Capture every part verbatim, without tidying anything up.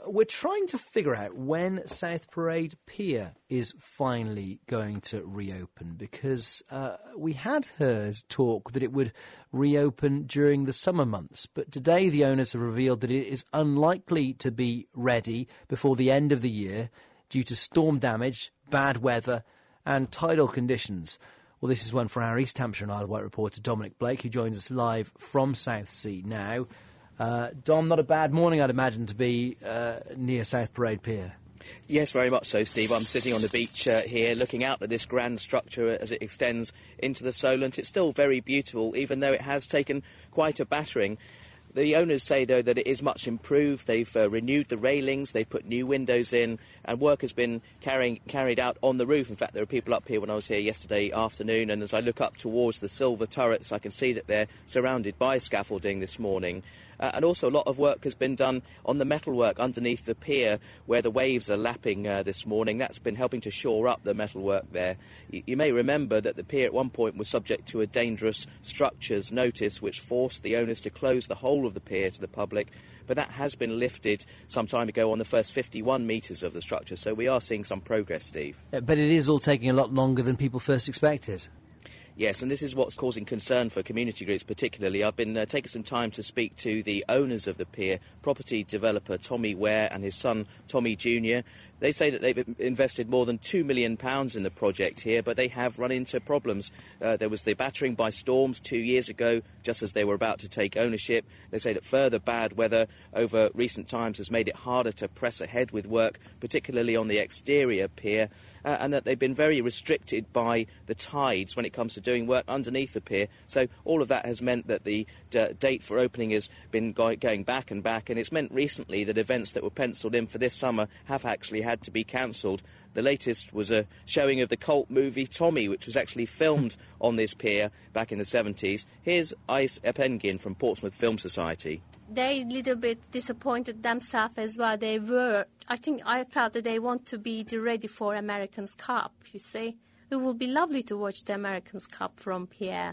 we're trying to figure out when South Parade Pier is finally going to reopen, because uh, we had heard talk that it would reopen during the summer months, but today the owners have revealed that it is unlikely to be ready before the end of the year due to storm damage, bad weather and tidal conditions. Well, this is one for our East Hampshire and Isle of Wight reporter Dominic Blake, who joins us live from Southsea now. Uh, Dom, not a bad morning, I'd imagine, to be uh, near South Parade Pier. Yes, very much so, Steve. I'm sitting on the beach uh, here looking out at this grand structure as it extends into the Solent. It's still very beautiful, even though it has taken quite a battering. The owners say, though, that it is much improved. They've uh, renewed the railings, they've put new windows in, and work has been carrying, carried out on the roof. In fact, there were people up here when I was here yesterday afternoon, and as I look up towards the silver turrets, I can see that they're surrounded by scaffolding this morning. Uh, and also a lot of work has been done on the metalwork underneath the pier where the waves are lapping uh, this morning. That's been helping to shore up the metalwork there. Y- you may remember that the pier at one point was subject to a dangerous structures notice which forced the owners to close the whole of the pier to the public, but that has been lifted some time ago on the first fifty-one metres of the structure, so we are seeing some progress, Steve. Uh, but it is all taking a lot longer than people first expected. Yes, and this is what's causing concern for community groups particularly. I've been uh, taking some time to speak to the owners of the pier, property developer Tommy Ware and his son Tommy Junior They say that they've invested more than two million pounds in the project here, but they have run into problems. Uh, there was the battering by storms two years ago, just as they were about to take ownership. They say that further bad weather over recent times has made it harder to press ahead with work, particularly on the exterior pier, uh, and that they've been very restricted by the tides when it comes to doing work underneath the pier. So all of that has meant that the d- date for opening has been go- going back and back, and it's meant recently that events that were pencilled in for this summer have actually had to be cancelled. The latest was a showing of the cult movie Tommy, which was actually filmed on this pier back in the seventies. Here's Ice Epengin from Portsmouth Film Society. They a little bit disappointed themselves as well. They were, I think I felt that they want to be ready for Americans Cup, you see. It would be lovely to watch the Americans Cup from Pierre.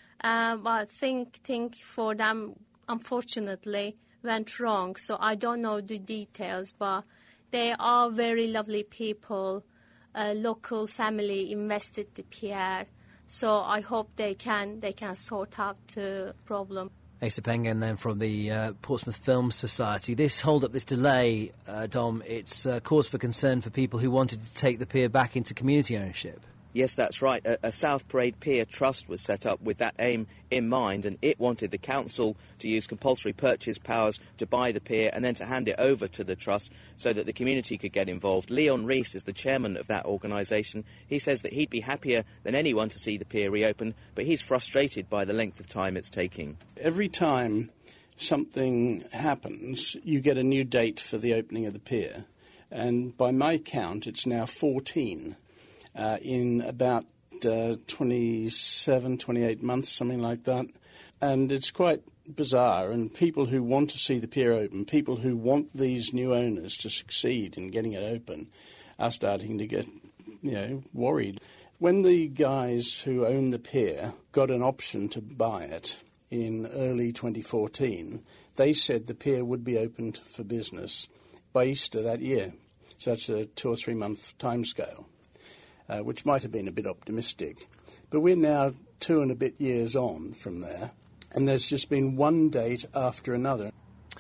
Uh, but I think, think for them, unfortunately, went wrong. So I don't know the details, but they are very lovely people. A local family invested the Pierre. So I hope they can they can sort out the problem. Asa Pengen then from the uh, Portsmouth Film Society. This hold-up, this delay, uh, Dom, it's uh, cause for concern for people who wanted to take the pier back into community ownership. Yes, that's right. A, a South Parade Pier Trust was set up with that aim in mind, and it wanted the council to use compulsory purchase powers to buy the pier and then to hand it over to the trust so that the community could get involved. Leon Rees is the chairman of that organisation. He says that he'd be happier than anyone to see the pier reopen, but he's frustrated by the length of time it's taking. Every time something happens, you get a new date for the opening of the pier, and by my count, it's now fourteen. Uh, in about uh, twenty-seven, twenty-eight months, something like that. And it's quite bizarre. And people who want to see the pier open, people who want these new owners to succeed in getting it open, are starting to get, you know, worried. When the guys who own the pier got an option to buy it in early twenty fourteen, they said the pier would be opened for business by Easter that year. So that's a two or three month timescale. Uh, which might have been a bit optimistic. But we're now two and a bit years on from there, and there's just been one date after another.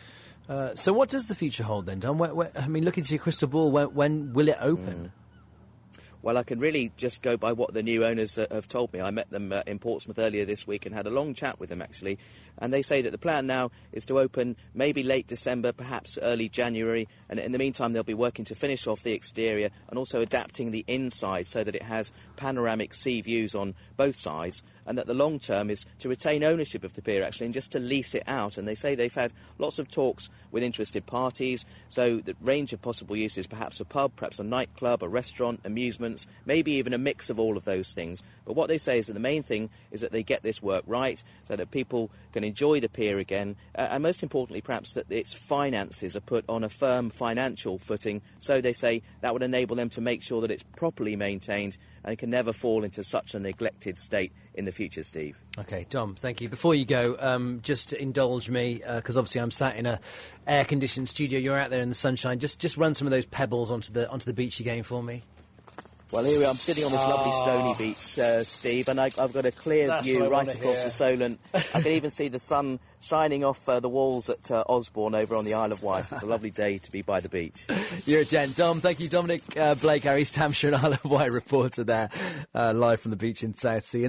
Uh, so what does the future hold then, Don? Where, where, I mean, look into your crystal ball, when, when will it open? Mm. Well, I can really just go by what the new owners uh, have told me. I met them uh, in Portsmouth earlier this week and had a long chat with them, actually. And they say that the plan now is to open maybe late December, perhaps early January. And in the meantime, they'll be working to finish off the exterior and also adapting the inside so that it has panoramic sea views on both sides. And that the long term is to retain ownership of the pier, actually, and just to lease it out. And they say they've had lots of talks with interested parties. So the range of possible uses, perhaps a pub, perhaps a nightclub, a restaurant, amusements, maybe even a mix of all of those things. But what they say is that the main thing is that they get this work right so that people can enjoy the pier again. Uh, and most importantly, perhaps, that its finances are put on a firm financial footing. So they say that would enable them to make sure that it's properly maintained and can never fall into such a neglected state in the future, Steve. OK, Dom, thank you. Before you go, um, just indulge me, because uh, obviously I'm sat in a air-conditioned studio. You're out there in the sunshine. Just just run some of those pebbles onto the onto the beach again for me. Well, here we are. I'm sitting on this oh. lovely stony beach, uh, Steve, and I, I've got a clear That's view right across hear. the Solent. I can even see the sun shining off uh, the walls at uh, Osborne over on the Isle of Wight. It's a lovely day to be by the beach. You're a gent. Dom, thank you. Dominic uh, Blake, our East Hampshire and Isle of Wight reporter there, uh, live from the beach in Southsea.